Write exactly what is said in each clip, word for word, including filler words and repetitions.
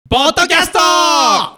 ポッドキャスト。はい、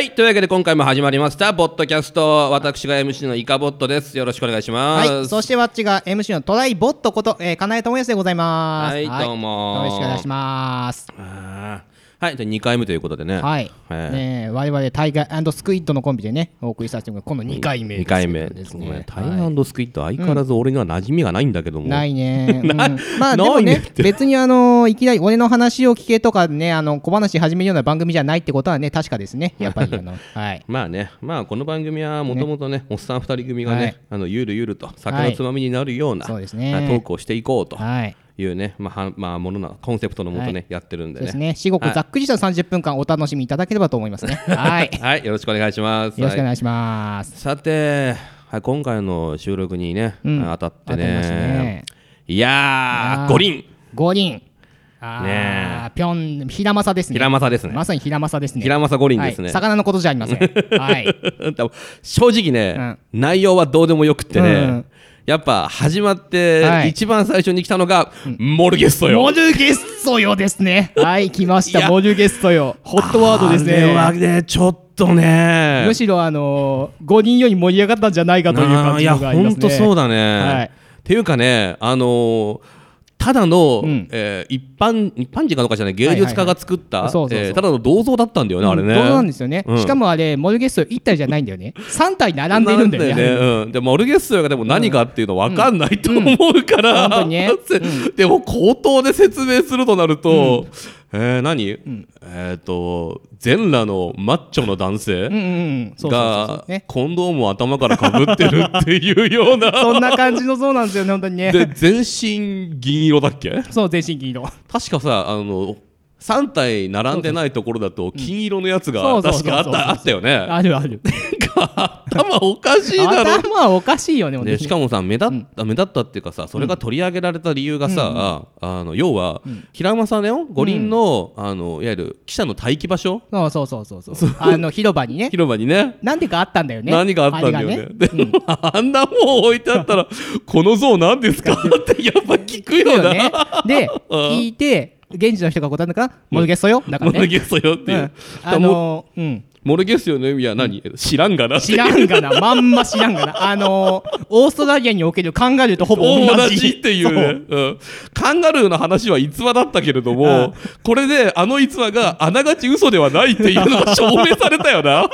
というわけで今回も始まりましたポッドキャスト。私が エムシー のイカボットです。よろしくお願いします。 はい、そしてわっちが エムシー のトライボットこと、えー、金井智康でございます。 はい、はい、どうもよろしくお願いします。 あはい、でにかいめということでね、 はい、えーね、我々タイガー&スクイッドのコンビでねお送りさせてもらうこのにかいめです、ね、 にかいめですね。タイガー&スクイッド、相変わらず俺には馴染みがないんだけども、 うん、ないね、うん、まあでもね別にあのいきなり俺の話を聞けとかね、あの小話始めるような番組じゃないってことはね確かですね、やっぱりあの、はい、まあね、まあこの番組はもともとねおっさんふたり組がね、はい、あのゆるゆると酒のつまみになるような、はい、そうですね、トークをしていこうと、はいいうね、まあ、まあ、ものなコンセプトのもとね、はい、やってるんでね。ですね。至極ざっくりしたさんじゅっぷんかんお楽しみいただければと思いますね。はい。 はい、よろしくお願いします。 よろしくお願いします。 さて、はい、今回の収録にね、うん、当たってね。ねいやー、五輪。 五輪。あねぴょん、ひらまさですね。 ひらまさですね。 まさにひらまさですね。 ひらまさ五輪ですね。 はい、魚のことじゃありません。はい。 正直ね、うん、内容はどうでもよくってね。うんやっぱ始まって一番最初に来たのがモルゲッソよ。 モルゲッソよですね。はい来ましたモルゲッソよ。ホットワードですね。 あれはねちょっとね。 むしろあのー、ごにんより盛り上がったんじゃないかという感じのがありますね。 いや本当そうだね。 はい、 っていうかねあのー。ただの、うんえー、一般一般人かどうかじゃない芸術家が作ったただの銅像だったんだよね、うん、あれね。 銅像なんですよね、うん、しかもあれモルゲッソいち体じゃないんだよね。さん体並んでるんだよね。 よねうん、でモルゲッソがでも何かっていうの分かんないと思うから、うんうんねうん、でも口頭で説明するとなると、うんえー、何、うん、えっ、ー、と全裸のマッチョの男性がコンドームを頭からかぶってるっていうようなそんな感じのそうなんですよね本当にね。 で全身銀色だっけ。 そう全身銀色。 確かさあのさん体並んでないところだと金色のやつが確かあったあったよね。 あるある頭おかしいだろ。 頭おかしいよね。 でしかもさ目立った、うん、目立ったっていうかさそれが取り上げられた理由がさ、うん、あの要は、うん、平間さんね五輪の、うん、あのいわゆる記者の待機場所、 そうそうそうそうそうあの広場にね広場にねなんでかあったんだよね。 何があったんだよね。ねで、うん、あんなもん置いてあったらこの像何ですかってやっぱ聞くよな、ね、 で聞いて現地の人が答えるのかな、モルゲッソよだからね。 モルゲッソよっていう、うん、 あのー、うんモルゲッソよの意味は何、うん、知らんがな知らんがなまんま知らんがなあのー、オーストラリアにおけるカンガルーとほぼ同じ同じっていうね、うん、カンガルーの話は逸話だったけれども、うん、これであの逸話があながち嘘ではないっていうのが証明されたよな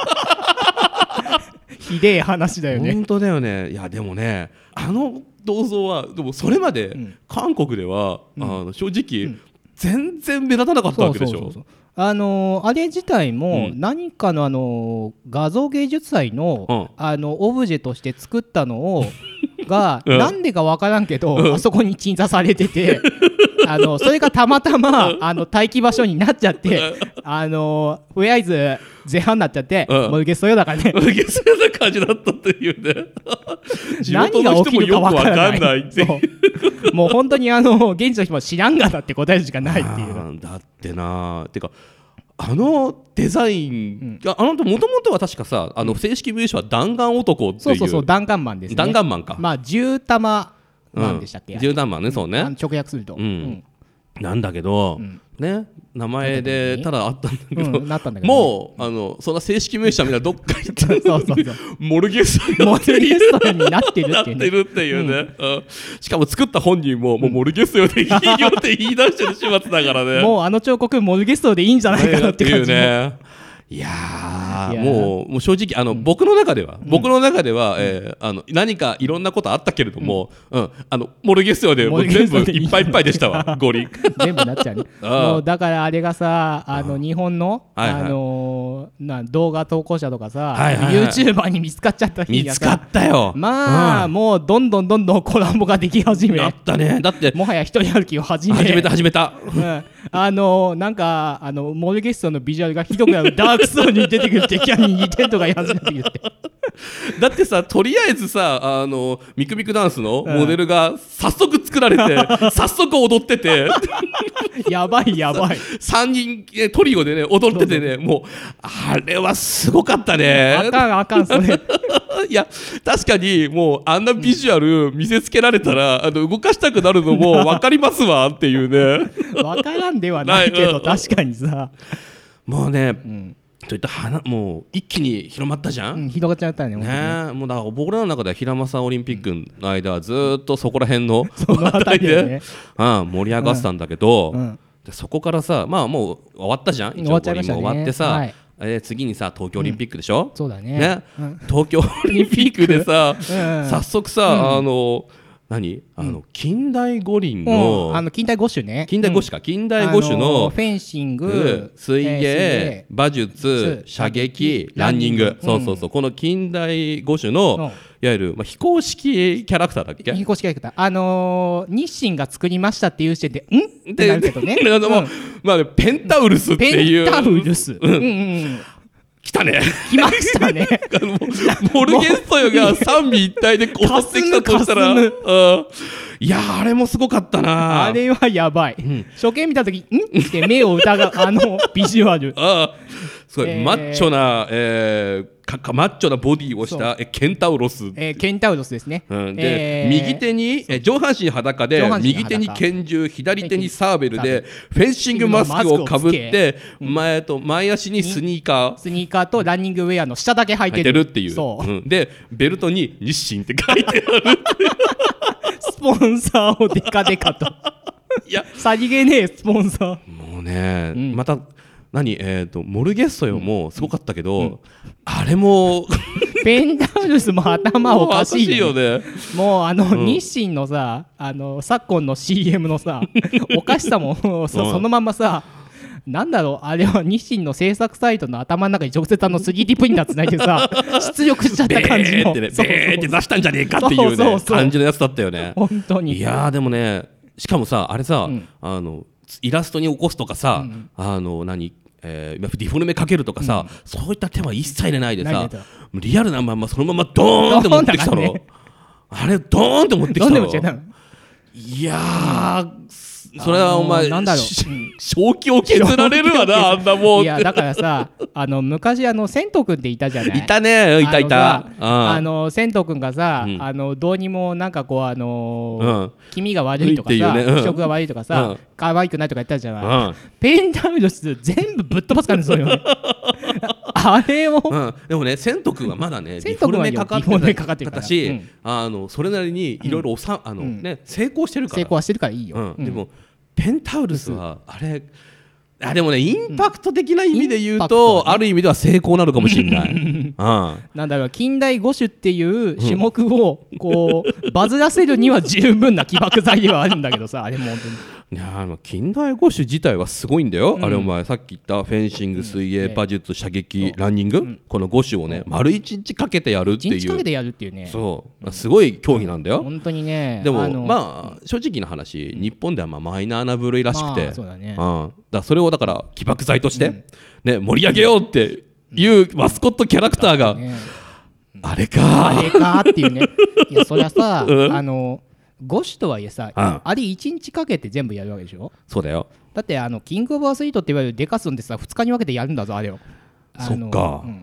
ひでえ話だよね。 本当だよね。いやでもねあの銅像はでもそれまで韓国では、うん、あの正直、うん、全然目立たなかったわけでしょ。そうそうそうあのー、あれ自体も何かの、あのー、画像芸術祭の、うん、あのオブジェとして作ったのをが、うん、なんでか分からんけど、うん、あそこに鎮座されててあのそれがたまたまあの待機場所になっちゃってあのとりあえず前半になっちゃって、うん、モルゲッソよだからね。 モルゲッソよな感じだったっていうね地元の人もよく分かんないっていうもう本当にあの現地の人も知らんがなって答えるしかないっていう。 だってなてかあのデザイン、うん、あのもともとは確かさあの正式名称は弾丸男っていう、 そうそうそう弾丸マンですね。 弾丸マンか、 まあじゅう玉マンでしたっけ、 うん、じゅう玉マンね、そうね直訳すると、うんうん、 なんだけど、うん、ね名前でただあったんだけど、 うん、なったんだけどね、 もうあのそんな正式名称みんなどっか行ってそうそうそうモルゲッソモルゲッソになってるっていうね、 なってるっていうね、うんうん、しかも作った本人も、もうモルゲッソよでいいよって言い出してる始末だからねもうあの彫刻モルゲッソでいいんじゃないかなって感じ、 ね、いやーもう、もう正直あの、うん、僕の中では、うん、僕の中では、うんえー、あの何かいろんなことあったけれども、うんうん、あのモルゲッソよでもう全部いっぱいいっぱいでしたわ五輪全部なっちゃうねもうだからあれがさあの日本の、はいはい、あのー、な動画投稿者とかさ、はいはいはい、YouTuber に見つかっちゃった日見つかったよ。 まあ、うん、もうどんどんどんどんコラボができ始めあったね。だってもはや一人歩きを始め始めた始めた、 うん、あのー、なんかあのモルゲッソのビジュアルがひどくなるダークソウルに出てくる敵キャに似てるとか言い始めて言ってだってさとりあえずさあのミクミクダンスのモデルが早速作られて、うん、早速踊っててやばいやばいさんにんトリオでね踊っててねもうあれはすごかったね。 あかんあかんそれいや確かにもうあんなビジュアル見せつけられたら、うん、あの動かしたくなるのも分かりますわっていうね分からんではないけど、確かにさもうね、 うん、 といった花もう一気に広まったじゃん、 うん、広がっちゃったね。 ね、もうだから僕らの中では平正オリンピックの間はずっとそこら辺のそのあたりで、ね、 うん、盛り上がってたんだけど、 うんうん、 でそこからさ、まあもう終わったじゃん、一応五輪も終わってさ、はい、えー、次にさ東京オリンピックでしょ、 うん、そうだ ね, ね、 うん、 東京オリンピックでさ、うん、早速さ、うん、あの何あの近代五輪の、 うん、あの近代五種ね、 近代五種か、うん、近代五種のフェンシング、 水泳、馬術、射撃、ランニング、そうそうそう、この近代五種のいわゆる、まあ、非公式キャラクターだっけ？ 非公式キャラクター、あのー、日清が作りましたっていう時点でんってなるけどね、 あの、うん、まあね、ペンタウルスっていうペンタウルス、うんうんうん、 来たね、 来ましたねモルゲンソヨが三位一体でこうってきたとしたら、うん、いやあれもすごかったな。 あれはやばい、うん、初見見た時んって目を疑うあのビジュアルあすごい、えー、マッチョな、えーかかマッチョなボディをしたえケンタウロス、 えー、ケンタウロスですね、 うん、で、えー、右手にえ上半身裸で右手に拳銃、左手にサーベルでフェンシングマスクをかぶって、うん、前と前足にスニーカースニーカーとランニングウェアの下だけ履いてる、 履いてるっていう、そう、うん、でベルトに日清って書いてあるスポンサーをデカデカといやさりげねえスポンサーもうね、うん、また何えー、とモルゲッソヨもすごかったけど、うんうん、あれもペンタウルスも頭おかしいよね。 もう, もうあの、うん、日清のさあの昨今の シーエム のさおかしさも そ, そのままさ、なんだろうあれは日清の制作サイトの頭の中に直接あの スリーディー プリンターつないでさ出力しちゃった感じのベーってねベーって出したんじゃねえかっていうねそうそうそう感じのやつだったよね本当に。 いやーでもねしかもさあれさ、うん、あのイラストに起こすとかさ、うん、あの何えー、ディフォルメかけるとかさ、うん、そういった手は一切でないでさリアルなまんまそのままドーンって持ってきたの、ね、あれドーンって持ってきたのいやーそれはお前なんだろう正気を削られるわなあんなもん。 いやだからさあの昔あの千斗くんっていたじゃない。 いたねいたいたあの千斗くんがさ、うん、あのどうにもなんかこうあのーうん、気味が悪いとかさ、ねうん、気色が悪いとかさ、うん、可愛くないとか言ったじゃない、うん、ペンタウルス全部ぶっ飛ばすからねそういうのねあれを、 うん、でもね千斗くんはまだねディフォルメかかってたし、うん、あのそれなりにいろいろ成功してるから成功はしてるからいいよ、 うん、でもペンタウルスはあれあでもねインパクト的な意味で言うと、うんね、ある意味では成功なのかもしれない、うん、 なんだろう近代五種っていう種目をこう、うん、バズらせるには十分な起爆剤ではあるんだけどさあれも本当にいやあの近代五種自体はすごいんだよ、うん、あれお前さっき言ったフェンシング水泳、うん、馬術射撃、ランニング、うん、このご種をね丸一日かけてやるっていう一日かけてやるっていうねそうすごい競技なんだよ、 うん、本当にねでもまあ正直な話日本ではまあマイナーな部類らしくて、 まあ、そうだね、 うん、だそれをだから起爆剤として、うんね、盛り上げようっていうマスコットキャラクターが、ね、あれかあれかっていうねいやそりゃさ、うん、あのご種とはいえさ、うん、あれいちにちかけて全部やるわけでしょ。 そうだよ。 だってあのキングオブアスリートっていわゆるデカスンでさふつかに分けてやるんだぞあれを。 そっか、 うん、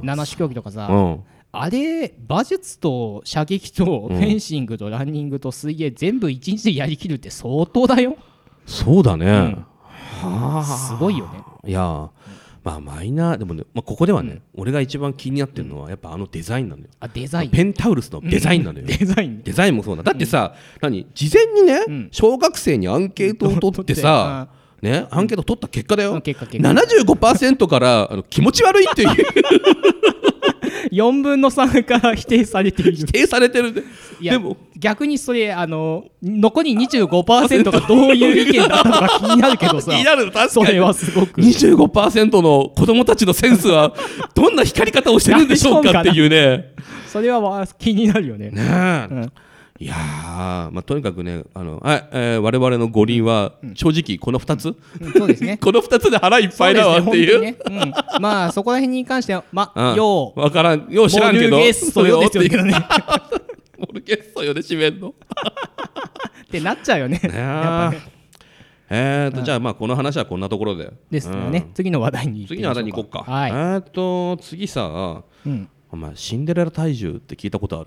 なな種競技とかさ、 うん、 あれ馬術と射撃とフェンシングとランニングと水泳全部いちにちでやりきるって相当だよ。 そうだね、うん、 はすごいよね。 いやまあマイナーでもね、まあ、ここではね、うん、俺が一番気になってるのはやっぱあのデザインなんだよ。 あデザインペンタウルスのデザインなんだよ、 うん、デザインデザインもそうだ。だってさ、うん、何事前にね、うん、小学生にアンケートを取ってさ、ね、アンケート取った結果だよ、うん、結果結果 ななじゅうごパーセント からあの気持ち悪いっていうよんぶんのさんから否定されている否定されてるででも逆にそれあの残り にじゅうごパーセント がどういう意見だったのか気になるけどさ気になる確かにそれはすごく にじゅうごパーセントの子供たちのセンスはどんな光り方をしてるんでしょうかっていうねそれは気になるよね。 ねえ、うんいやー、まあ、とにかくねあの、はいえー、我々の五輪は正直このふたつ、 うん、そうですねこのふたつで腹いっぱいだわっていう、 ねねうん、まあそこら辺に関してはまあ、うん、よう分からんよう知らんけどモルゲッソよですよけどねモルゲッソよで締めんのってなっちゃうよねやっぱねえーと、うん、じゃあまあこの話はこんなところでですよね、うん、次の話題に次の話題に行こうか、 はい、 えーと次さ、うん、お前シンデレラ体重って聞いたことある？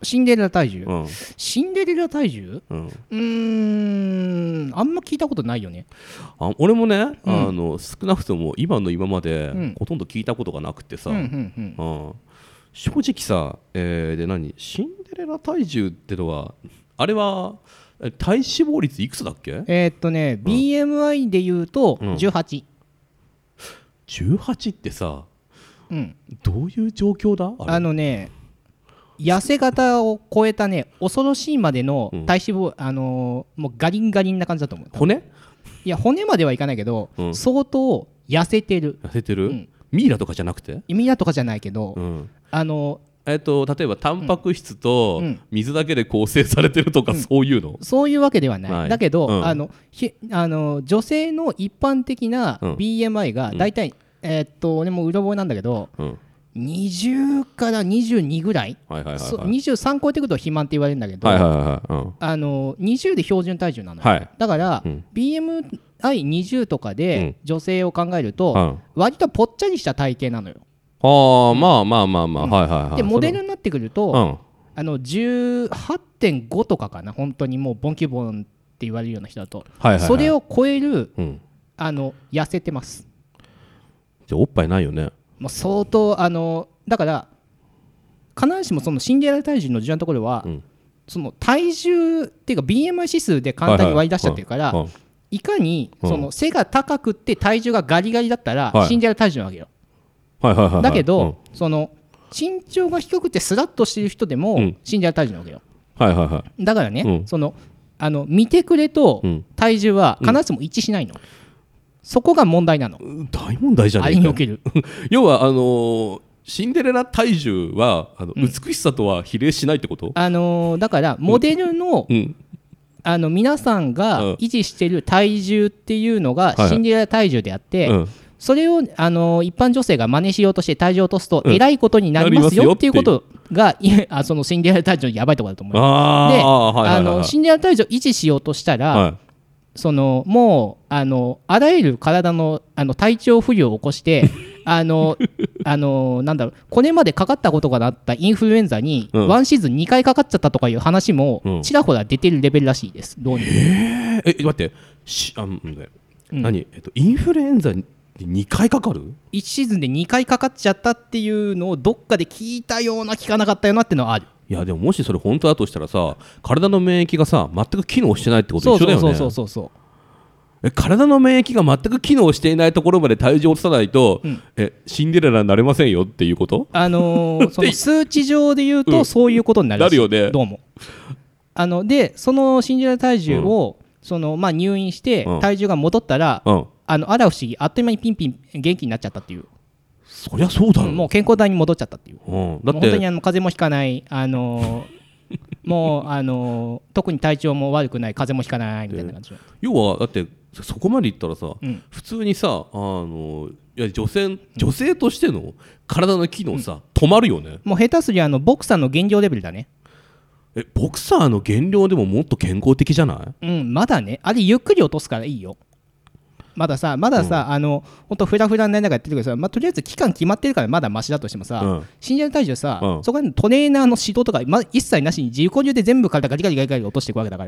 シンデレラ体重、 うん、 シンデレラ体重、うん、うーんあんま聞いたことないよね。 あ俺もね、うん、あの少なくとも今の今まで、うん、ほとんど聞いたことがなくてさ、うんうんうんうん、正直さ、えー、で何シンデレラ体重ってのはあれは体脂肪率いくつだっけ？ えー、っとね、うん、ビーエムアイ で言うとじゅうはち、 うん、じゅうはちってさ、 うん、 どういう状況だ？あれあのね痩せ型を超えたね恐ろしいまでの体脂肪、うん、あのー、もうガリンガリンな感じだと思う。 骨？ いや骨まではいかないけど、うん、相当痩せてる。 痩せてる、うん、ミイラとかじゃなくて？ ミイラとかじゃないけど、うん、あのえー、と例えばタンパク質と水だけで構成されてるとか、うん、そういうの？ そういうわけではない、はい、だけど、うん、あのひあの女性の一般的な ビーエムアイ がだいたい、うん、えー、っと俺もうろ覚えなんだけど、うんにじゅうからにじゅうにぐらい、はいはいはいはい、にじゅうさん超えてくると肥満って言われるんだけど、はいはいはいはい、うん、あのにじゅうで標準体重なのよ、はい、だから、うん、ビーエムアイにじゅう とかで女性を考えると、うん、割とぽっちゃりした体型なのよ。 あ、うん、まあまあまあまあ、うん、はいはいはい。 でモデルになってくると、うん、あの じゅうはちてんご とかかな、本当にもうボンキュボンって言われるような人だと、はいはいはい、それを超える、うん、あの痩せてます。 じゃあおっぱいないよね。 もう相当あのだから必ずしもそのシンデレラ体重の重要なところは、うん、その体重っていうか ビーエムアイ 指数で簡単に割り出しちゃってるから、はいはいはいはい、いかにその背が高くって体重がガリガリだったらシンデレラ体重なわけよ、はいはいはいはい、だけど、うん、その身長が低くてスラッとしてる人でもシンデレラ体重なわけよ、はいはいはい、だからね、うん、そのあの見てくれと体重は必ずしも一致しないの、うん、そこが問題なの。 大問題じゃないか。 あれにおける要はあのー、シンデレラ体重はあの、うん、美しさとは比例しないってこと？ あのー、だからモデルの、うん、あの皆さんが維持している体重っていうのがシンデレラ体重であって、はいはい、それを、あのー、一般女性が真似しようとして体重を落とすとえらいことになりますよっていうことが、うん、あそのシンデレラ体重のやばいところだと思います。で、はいはいはい、あのシンデレラ体重を維持しようとしたら、はい、そのもう あのあらゆる体 の, あの体調不良を起こしてあのあのなんだろうこれまでかかったことがあったインフルエンザにワンシーズンにかいかかっちゃったとかいう話もちらほら出てるレベルらしいです。どうにも。 えー、え待ってしあ、うん、何、えっと、インフルエンザににかいかかる？ いちシーズンでにかいかかっちゃったっていうのをどっかで聞いたような聞かなかったようなっていうのはある。 いやでももしそれ本当だとしたらさ体の免疫がさ全く機能してないってこと一緒だよね。 そうそうそうそうそうえ体の免疫が全く機能していないところまで体重を落とさないと、うん、えシンデレラになれませんよっていうこと？ あのー、その数値上で言うとそういうことになるらしい、 うん、なるよね。 どうもあのでそのシンデレラ体重を、うん、そのまあ、入院して体重が戻ったら、うん、あのあら不思議あっという間にピンピン元気になっちゃったっていう。 そりゃそうだろう、 もう健康体に戻っちゃったっていう、 うん、 だって本当にあの風邪もひかない、あのー、もう、あのー、特に体調も悪くない風邪もひかないみたいな感じ。 要はだってそこまでいったらさ、うん、普通にさあのいや 女性、女性としての体の機能さ、うん、止まるよね。 もう下手すりゃあのボクサーの減量レベルだね。 えボクサーの減量でももっと健康的じゃない？ うんまだねあれゆっくり落とすからいいよ。まださまださ、うん、あのほんとフラフラになりながらやってるけどさ、まあ、とりあえず期間決まってるからまだマシだとしてもさ、うん、シンデレラ体重さ、うん、そこでトレーナーの指導とか、ま、一切なしに自己流で全部体ガリガリガリガリ落としていくわけだから。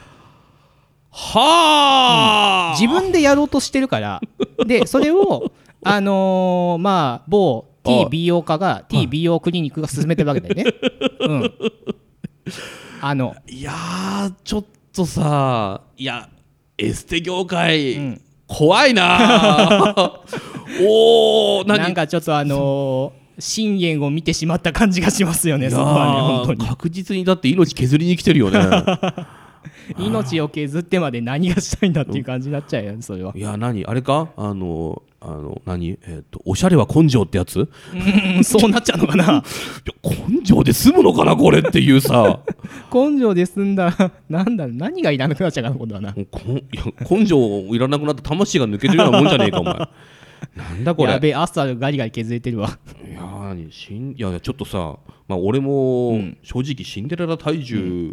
はあ、 うん、自分でやろうとしてるからでそれをあのー、まあ某 T 美容家が T 美容クリニックが進めてるわけだよね、うん、あのいやーちょっとさいやエステ業界、うん、怖いなおー何なんかちょっとあのー、深淵を見てしまった感じがしますよね。そこはね本当に確実にだって命削りに来てるよね命を削ってまで何がしたいんだっていう感じになっちゃうよねそれは。 いや何あれかあのあの何、えー、とおしゃれは根性ってやつうんそうなっちゃうのかな。いや根性で済むのかなこれっていうさ根性で済んだらなんだ何がいらなくなっちゃうかな今度はな。 こいや根性いらなくなった魂が抜けてるようなもんじゃねえかお前なんだこれ。 やべえアスファルガリガリ削れてるわ。 いや何しんいやちょっとさ、まあ、俺も正直シンデレラ体重っ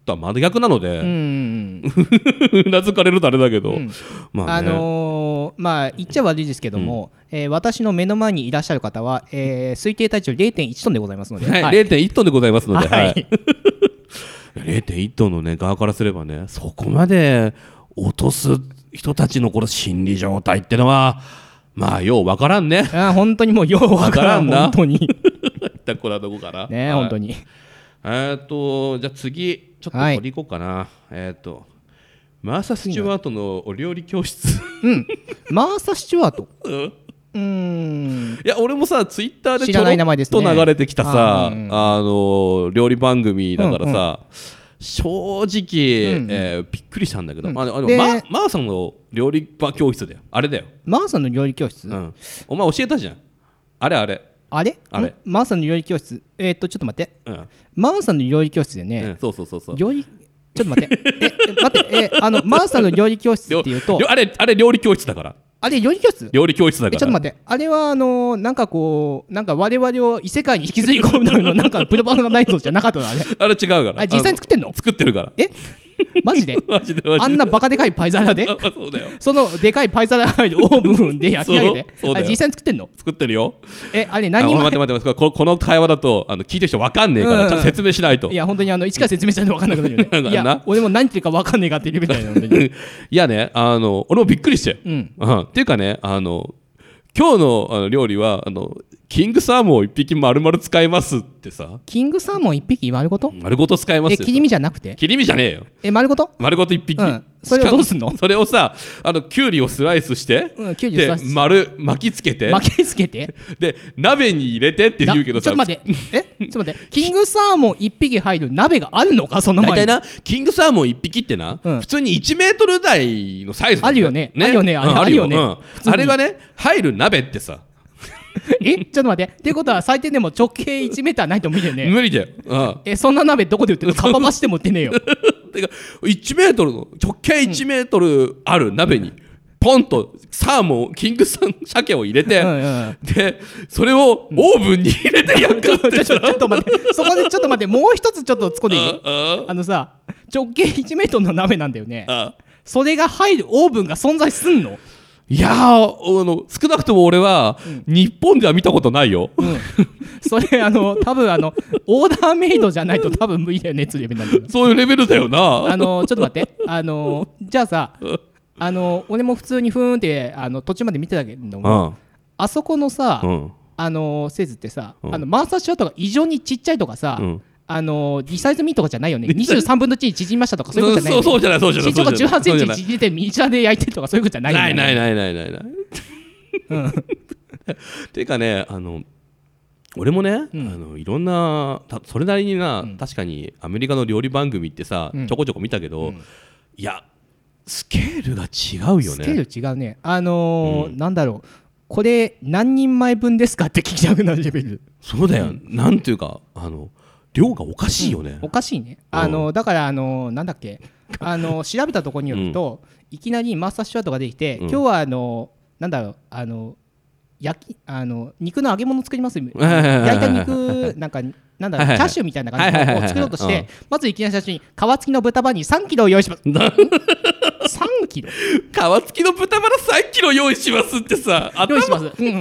とは真逆なので、 うんうなずかれるとあれだけど、うん、 まあ、ね、あのー、まあ言っちゃ悪いですけども、うん、えー、私の目の前にいらっしゃる方は、えー、推定体重 れいてんいち トンでございますので、 はいはい、れいてんいち トンでございますので、はいはい、れいてんいち トンの、ね、側からすればね、そこまで落とす人たちのこの心理状態ってのはまあようわからんね。 あ本当にもうようわからんな本当にこれはどこかなね、はい、本当に。 えっとじゃあ次ちょっと取り行こうかな、はい、えっとマーサ・スチュワートのお料理教室うんマーサ・スチュワートうんうーんいや俺もさツイッターでちょろっと流れてきたさ、ね、あ, あの料理番組だからさ、うんうん、正直、うんうんえー、びっくりしたんだけど、うん、あのあの マ, マーさんの料理場教室だよあれだよマーさんの料理教室、 うん、お前教えたじゃんあれあれあれあれマーさんの料理教室えー、っとちょっと待って、うん、マーさんの料理教室でね、 うん、そうそうそうそう料理ちょっと待ってえ待ってえあのマーさんの料理教室っていうとあれあれ料理教室だからあれ料理教室料理教室だからちょっと待ってあれはあのー、なんかこうなんか我々を異世界に引きずり込むためのなんかプロパガンダナイトじゃなかったのあれあれ違うからあれ実際に作ってんの作ってるからえマジでマジでマジであんなバカでかいパイ皿でそうだよそのでかいパイ皿が入るオーブンで焼き上げてそうあれ実際に作ってんの作ってるよえあれ何あ待って待って待ってこの会話だとあの聞いてる人分かんねえから、うん、ちゃんと説明しないといや本当にあの一から説明しないと分かんなくなるよねいや俺も何言ってるか分かんねえかっていうレベルだよねいやねあの俺もびっくりして、うんうん、っていうかねあの今日 の, あの料理はあのキングサーモンを一匹丸々使いますってさキングサーモン一匹丸ごと丸ごと使いますよえ切り身じゃなくて切り身じゃねえよえ丸ごと丸ごと一匹、うん、 それをどうすんのそれをさあのキュウリをスライスして、うん、キュウリをスライスして丸巻きつけて巻きつけてで鍋に入れてって言うけどさちょっと待ってえちょっと待ってキングサーモン一匹入る鍋があるのかその前に大体なキングサーモン一匹ってな、うん、普通にいちメートル台のサイズあるよね、ね、あるよねあれ、うん、あるよね、うん、 あれがね入る鍋ってさえちょっと待ってっていうことは最低でも直径いちメーターないと無理だよね無理だよ、うん、 えそんな鍋どこで売ってるのかっぱ橋でも売ってねえよてかいちメートルの直径いちメートルある鍋に、うん、ポンとサーモンキングサン鮭を入れて、うんうん、でそれをオーブンに入れて焼くってちょっと待ってそこでちょっと待ってもう一つちょっと突っ込んでいいあのさ直径いちメートルの鍋なんだよねそれが入るオーブンが存在すんのいやーあの少なくとも俺は、うん、日本では見たことないよ、うん、 それあの多分あのオーダーメイドじゃないと多分無理だよねっていうレベルなんだよそういうレベルだよなあのちょっと待ってあのじゃあさあの俺も普通にふーんってあの途中まで見てたけども、うん、あそこのさ、うん、あの施設ってさ、うん、あのマーサーショットが異常にちっちゃいとかさ、うんあのリサイズミーとかじゃないよねにじゅうさんぶんのいちに縮みましたとかそういうことじゃないよねそうそうじゃないそうじゃない身長がじゅうはちセンチ縮めてミニチュアで焼いてるとかそういうことじゃないよねないないないないないないうんていうかねあの俺もね、うん、あのいろんなそれなりにな、うん、確かにアメリカの料理番組ってさ、うん、ちょこちょこ見たけど、うん、いやスケールが違うよねスケール違うねあのーうん、なんだろうこれ何人前分ですかって聞きたくなるレベルそうだよ、うん、なんていうかあの量がおかしいよね、 うん、おかしいねあの、うん、だからあのなんだっけあの調べたところによると、うん、いきなりマーサーシュワートができて、うん、今日はあのなんだろうあの焼きあの肉の揚げ物作ります焼いた肉なんかなんだろうチャーシューみたいな感じを作ろうとしてまずいきなり最初に皮付きの豚バラにさんキロを用意しますさんキロ皮付きの豚バラさんキロ用意しますってさ用意します、うんうん、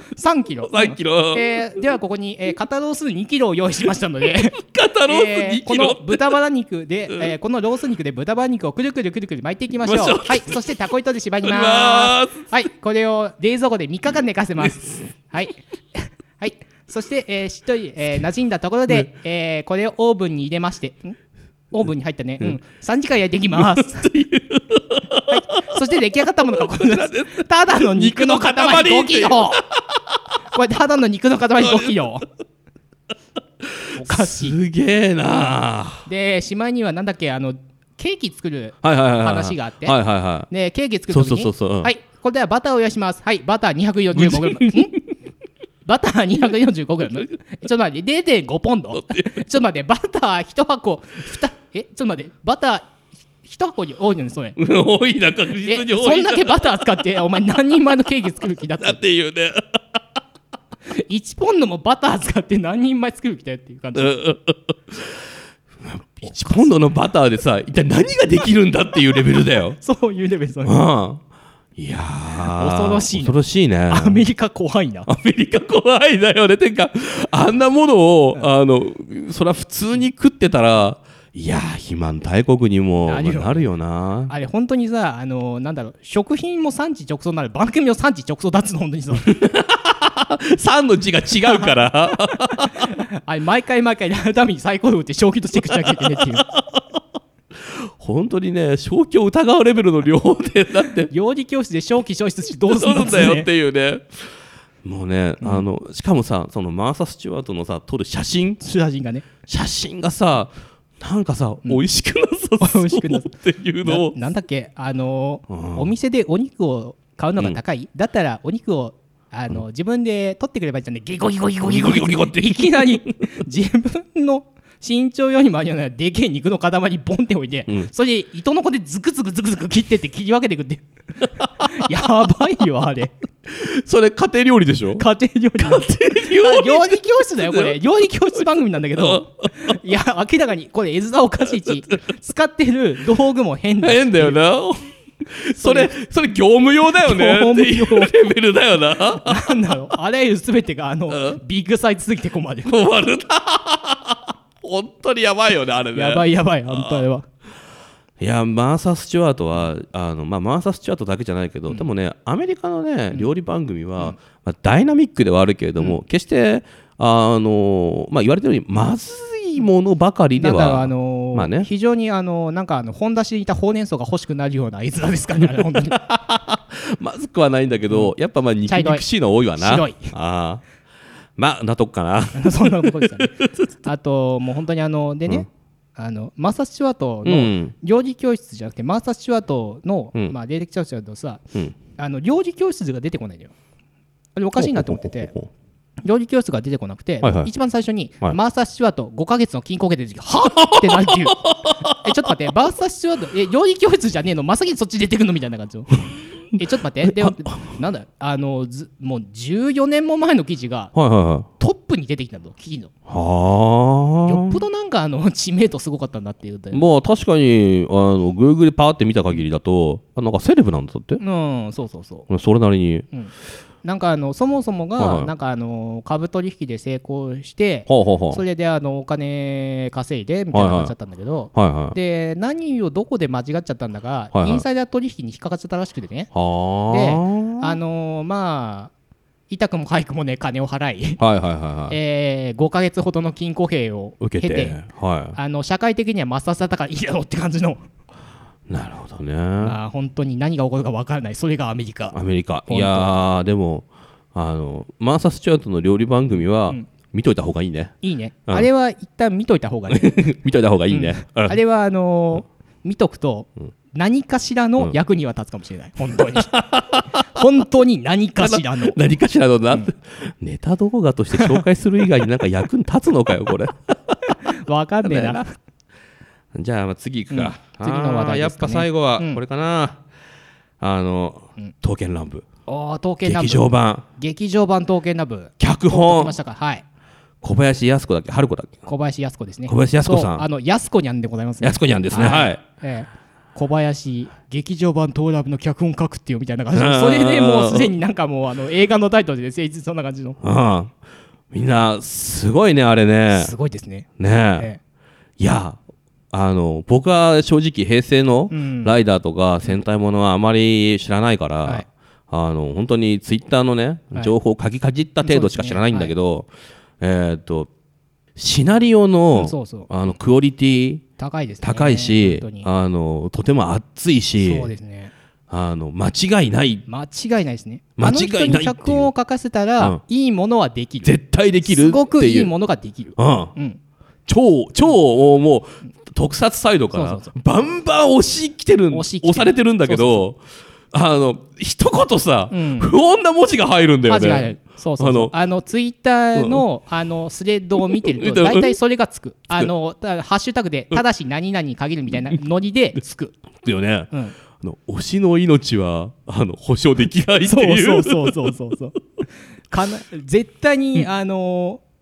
さんキロさんキロ、 うんえー、ではここに、えー、肩ロースにキロを用意しましたので肩ロースにキロ、 えー、この豚バラ肉で、うんえー、このロース肉で豚バラ肉をくるくるくるくる巻いていきましょうはいそしてタコ糸で縛りますはいこれを冷蔵庫でみっかかん寝かせますはいはいそして、えー、しっとり、えー、馴染んだところで、ねえー、これをオーブンに入れましてんオーブンに入ったね、うんうん、さんじかん焼いていきます、はい、そして出来上がったものがこれですただの肉の塊ごキロこれただの肉の塊ごキロおかしいすげえなでしまいにはなんだっけあのケーキ作る話があってでケーキ作るときに、うん、はいこれではバターを用意しますはいバター にひゃくよんじゅうごグラム バター にひゃくよんじゅうごグラム ちょっと待って れいてんご ポンドちょっと待ってバターいち箱えちょっと待ってバターいち箱に多いのにそれ多いな確実に多いなそんだけバター使ってお前何人前のケーキ作る気だったっていうねいちポンドもバター使って何人前作る気だよっていう感じいちポンドのバターでさ一体何ができるんだっていうレベルだよそういうレベルそういう、 うん、いやー恐ろしい恐ろしいね。 アメリカ怖いな。 アメリカ怖いだよね。てかあんなものを、うん、あのそれは普通に食ってたらいやー肥満大国にもなる よ,、まあ、なるよな。あれ本当にさ、あのなんだろう、食品も産地直送になる、番組も産地直送だっつの本当にさ産の字が違うからあれ毎回毎回やるためにサイコロ打って正気とチェックしなきゃいけないっていう本当にね、正気を疑うレベルの量でだって料理教室で正気消失してどうするんだよっていうね。もうね、うん、あのしかもさ、そのマーサ・スチュワートのさ撮る写真写真がね写真がさなんかさ、うん、美味しくなさそうっていうのをな, なんだっけ、あのーうん、お店でお肉を買うのが高い、うん、だったらお肉をあの、うん、自分で取ってくればいいじゃんね。ギコギコギコギコギコギコっていきなり自分の身長よりもあるようなでけえ肉の塊ボンって置いて、うん、それで糸のこでズクズクズクズク切ってって切り分けていくってやばいよあれそれ家庭料理でしょ。 家庭料理家庭料理料理教室だよこれ料理教室番組なんだけどいや明らかにこれ絵面おかしいし使ってる道具も変だ変だよなそれそれ業務用だよねっていうレベルだよな。 なんだろう、あらゆる全てがあの、うん、ビッグサイズすぎて困る困るな本当にやばいよねあれね。 やばいやばい本当あれは。 いやマーサ・スチュワートはあの、まあ、マーサ・スチュワートだけじゃないけど、うん、でもねアメリカのね料理番組は、うんまあ、ダイナミックではあるけれども、うん、決してあの、まあ、言われてるようにまずいものばかりでは、 あのーまあね、非常にあのなんかあの本出しにいたほうれん草が欲しくなるような絵面ですかね本当にまずくはないんだけど、うん、やっぱまあ肉肉しいの多いわな。 白いあまあなとこかなそんなことですよねあともう本当にあのでね、うんあのマーサ・スチュワートの料理教室じゃなくて、うん、マーサ・スチュワートの、うんまあ、霊的教室だとさ、うん、あの料理教室が出てこないんだよ。あれおかしいなと思ってて料理教室が出てこなくて、はいはい、一番最初に、はい、マーサ・スチュワートごかげつの禁錮刑で出てきてはっってなるっていうえちょっと待ってマーサ・スチュワートえ料理教室じゃねえのまさきそっち出てくるのみたいな感じのえちょっと待ってでなんだあのずもうじゅうよねんも前の記事が、はいはいはい、トップに出てきたの記事のはよっぽどなんかあの知名度すごかったんだっていう。 まあ確かにあの Google でパーって見た限りだとなんかセレブなんだって。 うんそうそうそうそれなりに、 うんなんかあのそもそもがなんかあの株取引で成功してそれであのお金稼いでみたいな感じだったんだけどで何をどこで間違っちゃったんだかインサイダー取引に引っかかっちゃったらしくてねであのまあ痛くも痒くもね金を払いえごかげつほどの禁錮刑を経てあの社会的には抹殺されたからいいだろうって感じの。 なるほどね。 まあ本当に何が起こるか分からないそれがアメリカ。 アメリカいやでもあのマーサ・スチュワートの料理番組は、うん、見といた方がいいね。 いいね、うん、あれは一旦見といた方がいい見といた方がいいね、 うん、あれはあのー、見とくと、うん、何かしらの役には立つかもしれない、うん、本当に本当に何かしらの何かしらのな、うん、ネタ動画として紹介する以外になんか役に立つのかよこれ分かんねえなじゃあ次いくか、 うん、次の話題ですかね。 やっぱ最後はこれかな、うん、あの、うん、刀剣乱舞お刀剣乱舞劇場版劇場版刀剣乱舞脚本ましたか、はい、 小林靖子だっけ春子だっけ小林靖子ですね。 小林靖子さんあの靖子にゃんでございますね。 靖子にゃんですねはい、はいええ小林劇場版刀剣乱舞の脚本書くってよみたいな感じでそれでもうすでになんかもうあの映画のタイトルで成立そんな感じのあみんなすごいねあれねすごいですねねえ、ええ、いやあの僕は正直平成のライダーとか戦隊ものはあまり知らないから、うんはい、あの本当にツイッターのね、はい、情報をかぎかじった程度しか知らないんだけど、ねはい、えー、っとシナリオの、うん、そうそうあのクオリティ高いですね。 高いしあのとても熱いしそうですねあの間違いない間違いないですね。間違いないっていうあの人に脚本を書かせたら、うん、いいものはできる絶対できるっていうすごくいいものができる、 うんうん、超超もう特撮サイドからバンバン押し来てる押し押されてるんだけどあの一言さ、うん、不穏な文字が入るんだよね。 そうそうそうあのあのツイッターの、うん、あのスレッドを見てると大体それがつくあのハッシュタグでただし何々に限るみたいなノリでつくだよね、うん、あの推しの命はあの保証できないっていうそうそうそうそうそうかな絶対に、うん、あの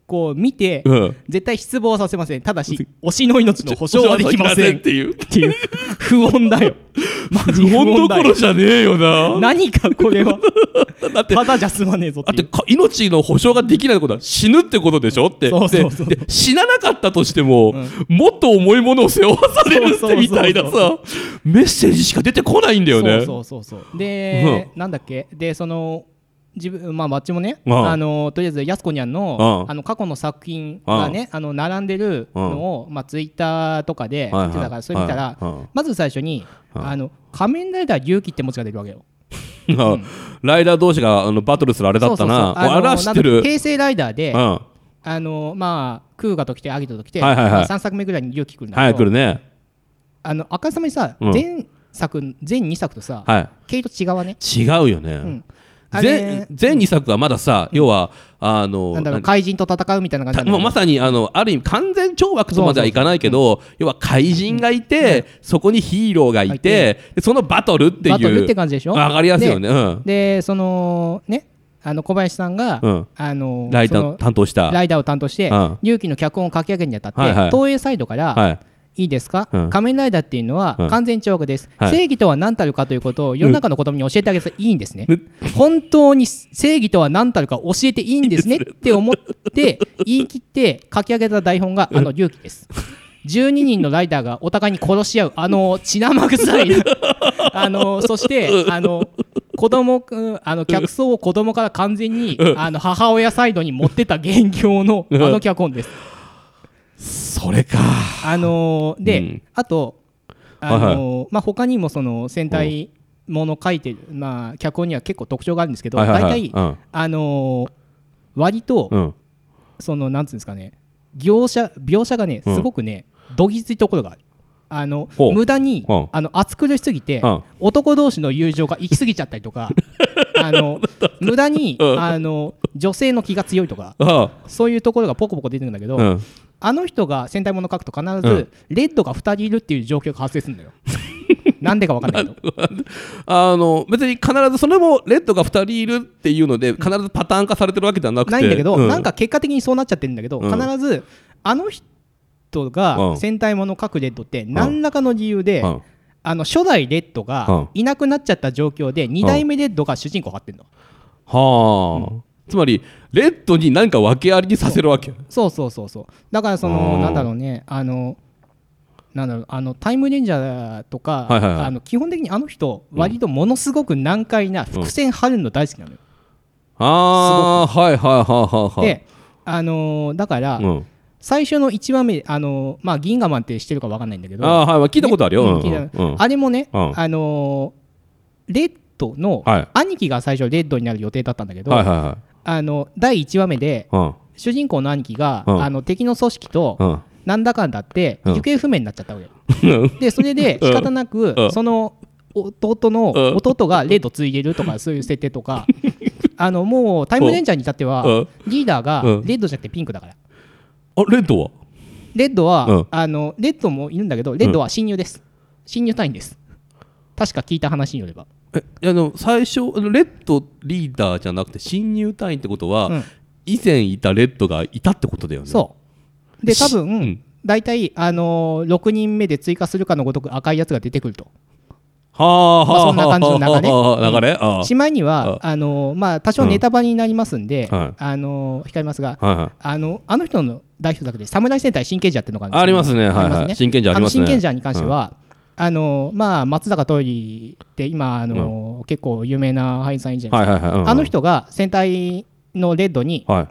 こう見て、 うん、 絶対失望させません。ただし推しの命の保証はできませんっていうっていう不穏だよ。 マジ不穏どころじゃねえよな。 何かこれはだってただじゃ済まねえぞっていう。 だって命の保証ができないことは死ぬってことでしょって。 そうそうそう。 で死ななかったとしても、うん、もっと重いものを背負わされるってみたいなさメッセージしか出てこないんだよね。 そうそうそうそうで、うん、なんだっけでその自分まあバッチもね、あのとりあえずやすこにゃんのあの過去の作品がねあの並んでるのをまあツイッターとかで言ってたから、それ見たらまず最初にあの仮面ライダー龍騎って文字が出るわけよ。 うん、ライダー同士があのバトルするあれだったな。あれは知ってる。 平成ライダーで、うん、あのまあクーガと来てアギトと来て、はいはいはいまあ、さんさくめぐらいに龍騎来るんだけど、はい来るね、あの赤様にさ、うん、前作全にさくとさ、はい、毛糸違うわね。 違うよね。うん前, 前にさくはまださ、うん、要はあのなんだろう怪人と戦うみたいな感じなんだもうまさにあのある意味完全懲悪とまではいかないけど、そうそうそう、要は怪人がいて、うん、そこにヒーローがいて、うん、そのバトルっていうバトルって感じでしょ。 分かりやすいよね。 で、 うん、 でそのねあの小林さんが、うん、あのライダーを担当したライダーを担当して龍騎、うん、の脚本を書き上げるにあたって、はいはい、東映サイドから、はいいいですか、うん、仮面ライダーっていうのは完全懲悪です、うん、正義とは何たるかということを世の中の子供に教えてあげていいんですね、うん、本当に正義とは何たるか教えていいんですねって思って言い切って書き上げた台本があの龍騎です。じゅうににんのライダーがお互いに殺し合うあの血生臭いあのそしてあの子供あの客層を子供から完全にあの母親サイドに持ってた元凶のあの脚本です。 それか。 あのー、で、うん、あと、あのーはいはいまあ、他にもその戦隊もの書いてる、まあ、脚本には結構特徴があるんですけど、はいはいはい、大体、うん、あのー、割と、うん、そのなんつうんですかね、描写描写がねすごくね、うん、どぎついところがある。あの無駄に、うん、あの熱苦しすぎて、うん、男同士の友情が行き過ぎちゃったりとかあの無駄に、うん、あの女性の気が強いとか、うん、そういうところがポコポコ出てるんだけど、うん、あの人が戦隊もの書くと必ず、うん、レッドがふたりいるっていう状況が発生するんだよ。なんでか分かんないけどあの別に必ずそれもレッドがふたりいるっていうので必ずパターン化されてるわけではなくてないんだけど、うん、なんか結果的にそうなっちゃってるんだけど、うん、必ずあの人が戦隊もの書くレッドって何らかの理由で、うん、あの初代レッドがいなくなっちゃった状況でにだいめレッドが主人公を張ってるの、 はあ、うん、つまりレッドに何か訳ありにさせるわけ。 そうそうそうそう。だからそのなんだろうね、あのなんだろうあのタイムレンジャーとか、はいはいはい、あの基本的にあの人割とものすごく難解な伏線張るの大好きなのよ、 うん、ああはいはいはいはいはい。 であのー、だから、うん最初のいちわめあの、まあ、銀河マンって知ってるか分かんないんだけどあ、はい、聞いたことあるよ、ねうんうん、あれもね、うん、あのー、レッドの、はい、兄貴が最初レッドになる予定だったんだけど、はいはいはい、あのだいいちわめで、うん、主人公の兄貴が、うん、あの敵の組織と、うん、なんだかんだって行方不明になっちゃったわけ、うん、でそれで仕方なく、うん、その弟の、うん、弟がレッド継いでるとかそういう設定とかあのもうタイムレンジャーに至っては、うん、リーダーがレッドじゃなくてピンクだから。 あレッドはレッドは、うん、あのレッドもいるんだけどレッドは侵入です、うん、侵入隊員です。確か聞いた話によればえあの最初レッドリーダーじゃなくて侵入隊員ってことは、うん、以前いたレッドがいたってことだよね。 そうで多分、うん、大体、あのー、ろくにんめで追加するかのごとく赤いやつが出てくると。 はあ、まあ、 そんな感じの流れ。 流れ、 うん、しまいにはあのーまあ、多少ネタバレになりますんで、うんあのー、控えますが、はいはい、あのあの人の代表作で侍戦隊真剣者っていうのがあるんですけど、 ありますね、はいはい、真剣者ありますね。 あの真剣者に関しては、うんあのーまあ、松坂桃李って今、あのーうん、結構有名な俳優さんいるじゃないですか、はいはいはいうん、あの人が戦隊のレッドに、はい、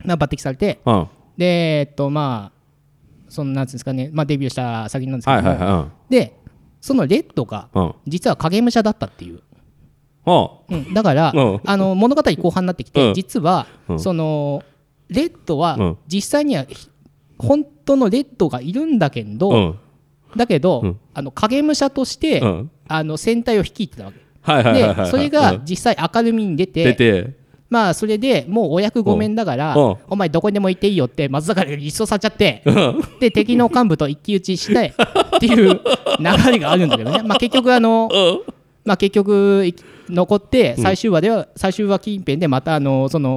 抜擢されて、うん、でえっとまあそのなんつうんですかね、まあ、デビューした先なんですけども、はいはいはいうん、でそのレッドが実は影武者だったっていう、うん、だから、うん、あの物語後半になってきて、うん、実は、うん、そのレッドは実際には本当のレッドがいるんだけど、うん、だけど、うん、あの影武者として、うん、あの戦隊を率いてたわけ、はいはいはいはい、でそれが実際明るみに出て、出てまあそれでもうお役御免だから、うん、お前どこにでも行っていいよって松坂が一掃されちゃって、うん、で敵の幹部と一騎打ちしてっていう流れがあるんだけどね、まあ、結局あの、うんまあ、結局残って最終話では、うん、最終話近辺でまたあのその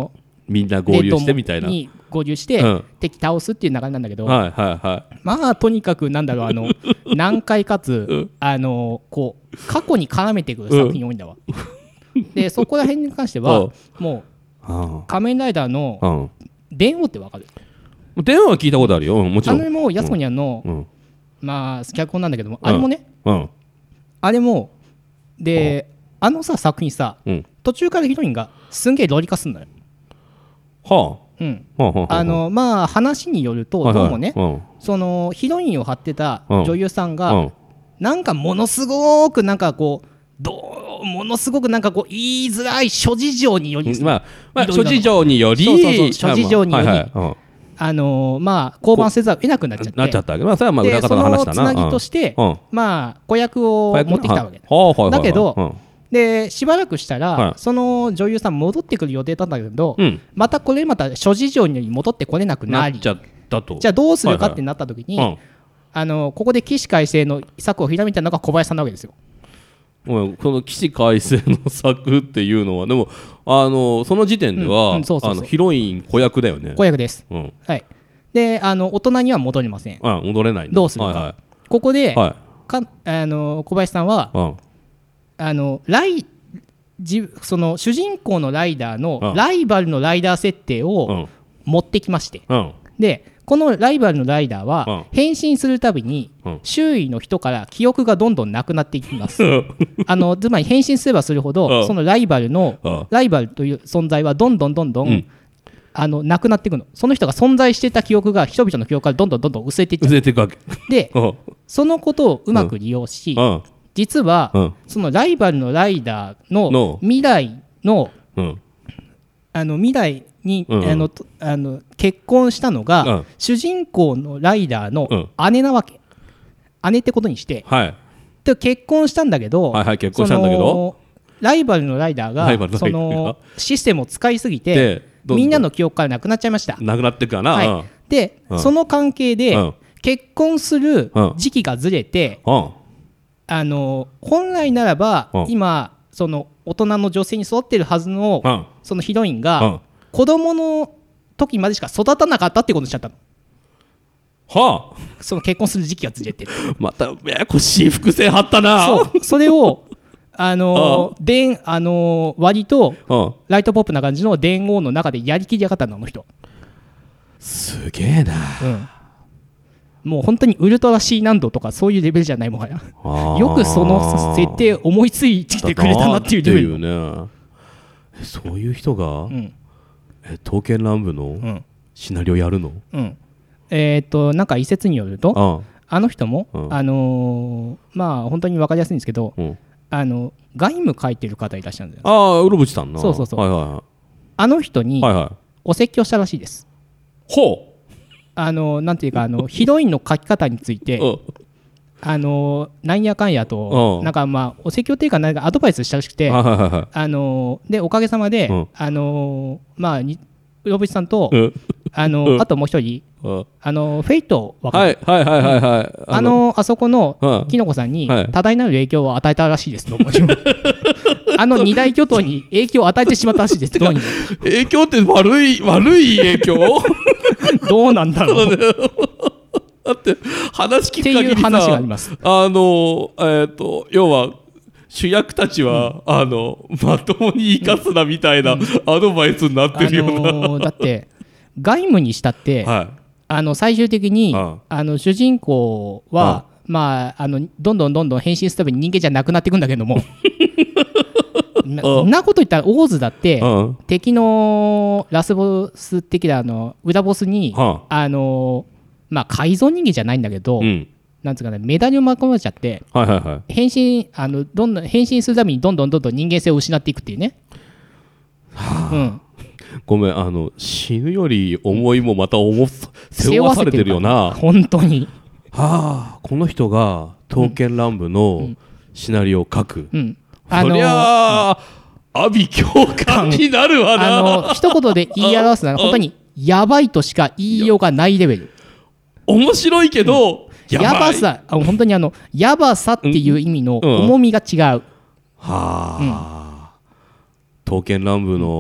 みんな合流してみたいなに合流して、うん、敵倒すっていう流れなんだけど、 はいはいはい、 まあとにかくなんだろうあの難解かつ、うん、あのこう過去に絡めていく作品多いんだわ、うん、でそこら辺に関してはもう仮面ライダーの電王ってわかる？ 電王は聞いたことあるよ、もちろん。 あれもやすこにゃんの、うん、まあ脚本なんだけども、うん、あれもね、うん、あれもであのさ作品さ、うん、途中からヒロインがすんげえロリ化すんのよ。 はあ、 うん、はあはあ、あのまあ話によるとどうもね、はいはい、そのヒロインを張ってた女優さんが、うん、なんかものすごくなんかこうどうものすごくなんかこう言いづらい諸事情により、 まあまあ、諸事情によりそうそうそう諸事情により、はいはい、うん、あのー、まあ降板せざるを得なくなっちゃってなっちゃったわけ、まあ、それはまあ裏方の話だな。 そのつなぎとして、うん、まあ子役を持ってきたわけだ、 はあ、だけど、うん、でしばらくしたら、はい、その女優さん戻ってくる予定だったんだけど、うん、またこれまた諸事情により戻ってこれなくなりなっちゃったと。 じゃあどうするかってなった時に、はいはい、あのここで起死回生の策をひらめいたのが小林さんなわけですよ。 この起死回生の策っていうのはでもあのその時点ではヒロイン子役だよね。 子役です、うん、はい。であの大人には戻れません。 あ戻れないんだ。 どうするか、はいはい、ここで、はい、かあの小林さんは、うん、あのライじその主人公のライダーのライバルのライダー設定を持ってきまして、うん、でこのライバルのライダーは変身するたびに周囲の人から記憶がどんどんなくなっていきますあのつまり変身すればするほどそのライバルのライバルという存在はどんどんどんどん、うん、あのなくなっていくの。その人が存在していた記憶が人々の記憶からどんどんどんどん薄れていっちゃう。 薄れていくわけでそのことをうまく利用し、うん、実は、うん、そのライバルのライダーの未来の、うん、あの未来に、うんうん、あのあの結婚したのが、うん、主人公のライダーの姉なわけ、うん、姉ってことにして、はい、で結婚したんだけど、 はいはい、結婚したんだけどライバルのライダーがそのシステムを使いすぎてみんなの記憶からなくなっちゃいました。 なくなっていくかな、はい、うん、 で、うん、その関係で、うん、結婚する時期がずれて、うん、あの本来ならば、うん、今その大人の女性に育ってるはずの、うん、そのヒロインが、うん、子供の時までしか育たなかったってことにしちゃったの。 はあ、 その結婚する時期がずれてまたややこしい伏線張ったな。 そうそれをあのー、であのー、割とライトポップな感じの電王の中でやりきりやがったのあの人。 すげえな、 うん、もう本当にウルトラ C 難度とかそういうレベルじゃないもはやよくその設定思いついてくれたなっていうレベルね。そういう人が、うん、え刀剣乱舞のシナリオやるの、 うん、えっ、ー、となんか一説によると あ, あの人も、うん、あのー、まあ本当に分かりやすいんですけど、うん、あの外務書いてる方いらっしゃるんですよ。 ああウロブチさんな。 そうそうそう、 はいはいはい、 あの人にお説教したらしいです。 ほう、 あのなんていうかあのヒロインの書き方についてあのなんやかんやとなんかまあお説教っていうかなんかアドバイスしたらしくて、あのでおかげさまで、うん、あのまあウロブチさんと、うん、あの、うん、あともう一人、うん、あのフェイト分かる、 はいはいはいはいはい、 あのあそこのキノコさんに多大なる影響を与えたらしいです。どうもあの二大巨頭に影響を与えてしまったらしいです。どうにも影響って悪い悪い影響どうなんだろうだって話聞く限りさ、っていう話があります。 あのえっ、ー、と要は主役たちは、うん、あのまともに生かすなみたいな、うん、アドバイスになってるような、あのー、だって外務にしたって、はい、あの最終的に、ああの主人公は、まあ、あのどんどんどんどん変身するために人間じゃなくなっていくんだけどもな, んなこと言ったらオーズだって敵のラスボス的なあの裏ボスに、あのまあ、改造人間じゃないんだけど、うん、なんつうかね、メダルを巻き込まれちゃって、はいはいはい、変身あのどんどん変身するためにどんどんどんどん人間性を失っていくっていうね、はあ、うん、 ごめん、あの死ぬより重いもまた重背負わされてるよな本当に。 はあ、この人が刀剣乱舞のシナリオを書く、うんうん、 あのー、 そりゃあ阿鼻教官になるわな。 あの一言で言い表すなら本当にやばいとしか言いようがないレベル。 面白いけど、うん、や, やばさ、あ本当にあのやばさっていう意味の重みが違う、うんうん、 はあ、刀剣乱舞の、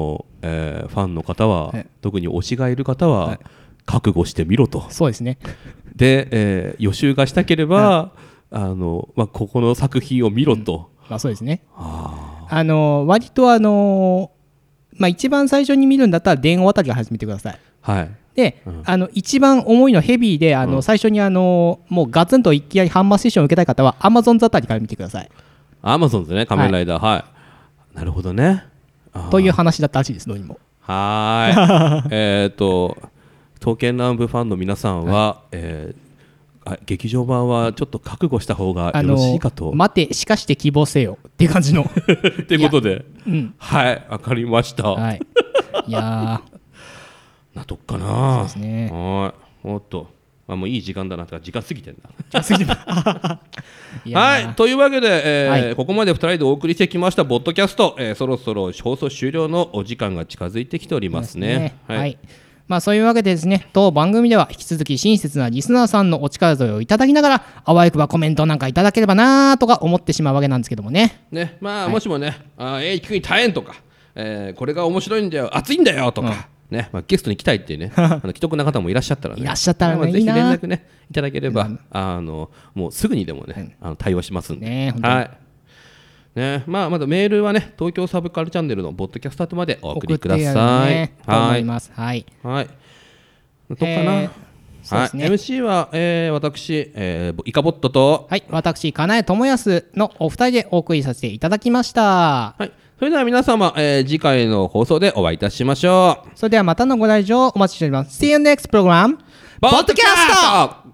えー、ファンの方は、 はい、 特に推しがいる方は、はい、覚悟してみろと。 そうですね。 で、えー、予習がしたければ、はい、あのまあ、ここの作品を見ろと、 うん、まあ、そうですね。ああの割とあのまあ、一番最初に見るんだったら電話あたりから始めてください。 はい、 で、うん、あの一番重いのヘビーであの、うん、最初にあのもうガツンといきなりハンマーステーションを受けたい方は Amazon あたりから見てください。 Amazon ですね、仮面ライダー、はい、はい、なるほどね。 という話だったらしいです、どうにも。 はい。えっと刀剣乱舞ファンの皆さんは、はい、えー、劇場版はちょっと覚悟した方がよろしいかと。 待て、しかして希望せよっていう感じのということで、 うん、 はい、わかりました。 はい、いやなとこかな。 そうですね。 はい、おっと、あ、もういい時間だなとか、時間過ぎてんだ。 時間過ぎてんだはい、というわけで、えーはい、ここまでふたりでお送りしてきましたポッドキャスト、えー、そろそろ放送終了のお時間が近づいてきておりますね。 ね、はい、はい、まあ、そういうわけでですね、当番組では引き続き親切なリスナーさんのお力添えをいただきながら、あわよくばコメントなんかいただければなとか思ってしまうわけなんですけどもね。 ね、まあ、はい、もしもね、あえー、聞くに大変とか、えー、これが面白いんだよ、熱いんだよとか、うんね、まあ、ゲストに来たいっていうねあの既得な方もいらっしゃったらね、 いらっしゃったらね、まあ、 ぜひ連絡ねいただければ、うん、あのもうすぐにでもね、うん、あの対応しますんで、 ね、 はいね、まあ、まだメールはね東京サブカルチャンネルのポッドキャストまでお送りください。 ね、と思います。はい。 はい。どうかな。えーはいね、エムシー は、えー、私、えー、イカボットと、 はい、私金江智康のお二人でお送りさせていただきました。 はい。それでは皆様、えー、次回の放送でお会いいたしましょう。 それではまたのご来場お待ちしております。See you next program! ポッドキャスト